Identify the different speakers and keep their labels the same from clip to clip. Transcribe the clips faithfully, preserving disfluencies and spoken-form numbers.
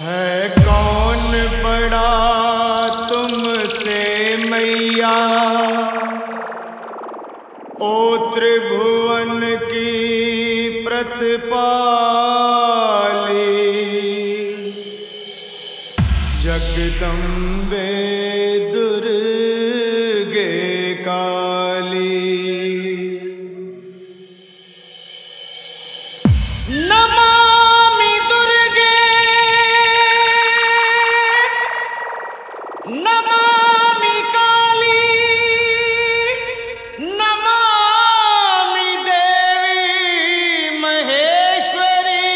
Speaker 1: है कौन बड़ा तुमसे मैया, ओ त्रिभुवन की प्रतिपाली। जगदम्बे दुर्गे काली। नमामि दुर्गे नमामि काली, नमामि देवी महेश्वरी,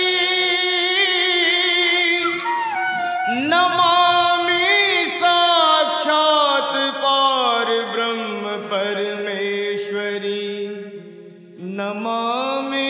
Speaker 1: नमामि साक्षात पार ब्रह्म परमेश्वरी, नमामि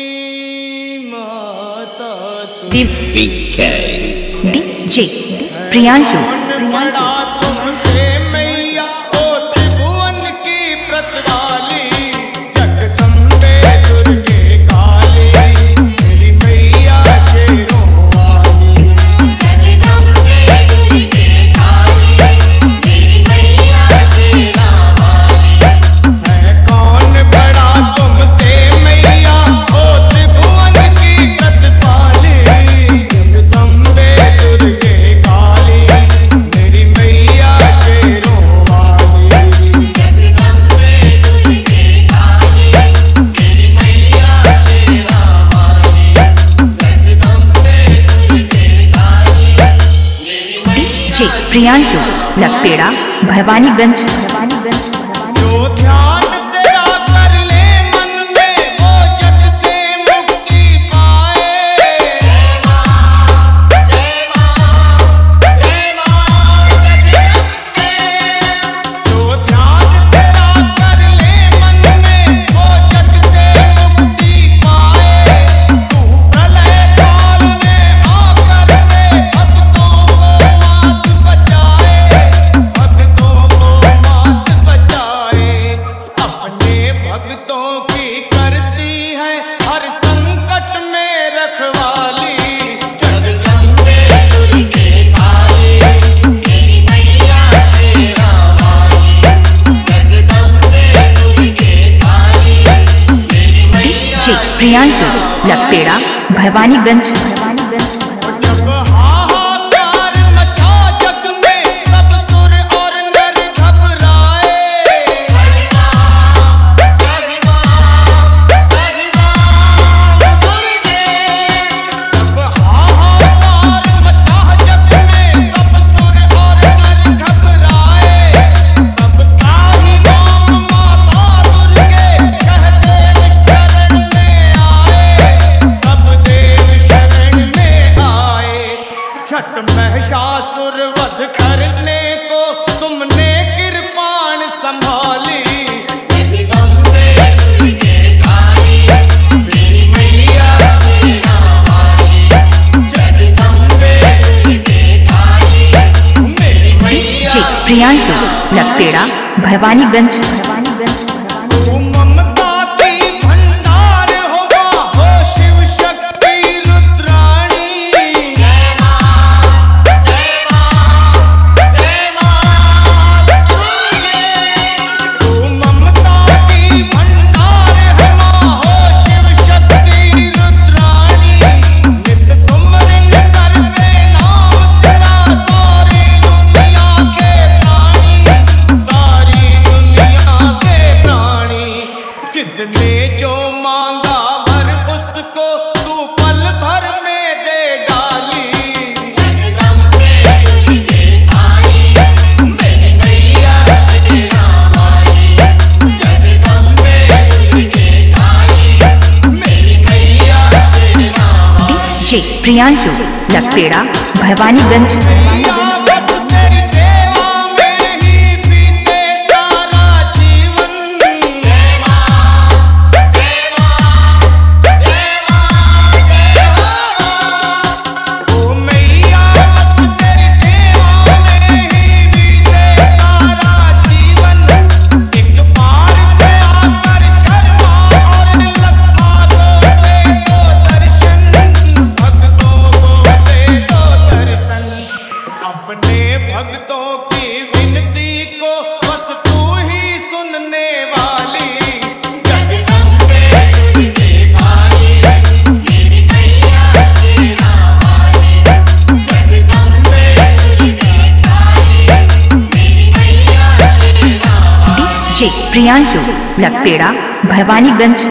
Speaker 1: माता
Speaker 2: डीजे प्रियांशु।
Speaker 1: बड़ा तुमसे मैया, ओ त्रिभुवन की प्रतिपाली। जगदम्बे दुर्गे काली, मेरी मैया शेरों वाली।
Speaker 3: जगदम्बे दुर्गे काली, मेरी मैया शेरों वाली।
Speaker 1: है कौन बड़ा तुमसे मैया, ओ त्रिभुवन की प्रतिपाली। जगदम्बे दुर्गे काली, मेरी मैया शेरों वाली।
Speaker 3: जगदम्बे दुर्गे काली, मेरी मैया शेरों वाली। जगदम्बे दुर्गे काली, मेरी
Speaker 2: डीजे प्रियांशु लपेड़ा भवानीगंज भवानीगंज।
Speaker 1: जो ध्यान तेरा कर ले मन में, वो जग से मुक्ति पाए।
Speaker 3: जय मां, जय मां, जय मां जगदम्बे।
Speaker 1: जो ध्यान तेरा कर ले मन में, वो जग से मुक्ति पाए। तू प्रलय काल में आकर के भक्तों को मात बचाए, भक्तों को मात बचाए। अपने भक्तों की करती है हर संकट में रखवाली।
Speaker 3: जगदम्बे दुर्गे काली, मेरी मैया शेरों वाली। जगदम्बे दुर्गे काली, मेरी मैया
Speaker 2: डीजे प्रियांशु लपेड़ा भवानीगंज भवानीगंज।
Speaker 1: जब हाहाकार मचा जग में, सब सुर और नर घबराए। जब हाहाकार मचा जग में, सब सुर और नर घबराए। तब ताहि राम माता दुर्गे कहते शरण में आए। सब देव शरण में आए। छठ महिषासुर वध करने को तुमने कृपाण संभाली।
Speaker 3: जगदम्बे दुर्गे काली, मेरी मैया शेरों वाली। जगदम्बे दुर्गे काली, मेरी मैया
Speaker 2: डीजे प्रियांशु लपेड़ा भवानीगंज भवानीगंज।
Speaker 1: तू ममता की भंडार हो मां, हो शिव शक्ति रुद्राणी।
Speaker 3: जय मां, जय मां, जय मां दुर्गे।
Speaker 1: तू ममता की भंडार है मां, हो शिव शक्ति रुद्राणी। नित सुमरन करते नाम तेरा, सारी दुनिया के प्राणी, सारी दुनिया के प्राणी। किसने जो मांगा वर उसको तू पल भर में दे डाली।
Speaker 3: जगदम्बे दुर्गे काली, मेरी मैया शेरों वाली। जगदम्बे दुर्गे काली, मेरी मैया शेरों वाली।
Speaker 2: डीजे प्रियांशु लपेड़ा भवानीगंज भवानीगंज।
Speaker 1: बस तेरी सेवा में ही बीते सारा जीवन।
Speaker 3: जय मां, जय मां, जय मां जय मां।
Speaker 1: ओ मैया बस तेरी सेवा में ही बीते सारा जीवन। एक बार पे आकर शर्मा और लखा दो दे दो दर्शन, भक्तों को दे दो विनती को बस तू ही सुनने वाली।
Speaker 3: जगदम्बे दुर्गे काली, मेरी मैया शेरा वाली। जगदम्बे दुर्गे काली, मेरी मैया शेरा वाली।
Speaker 2: डीजे प्रियांशु लखपेड़ा भवानीगंज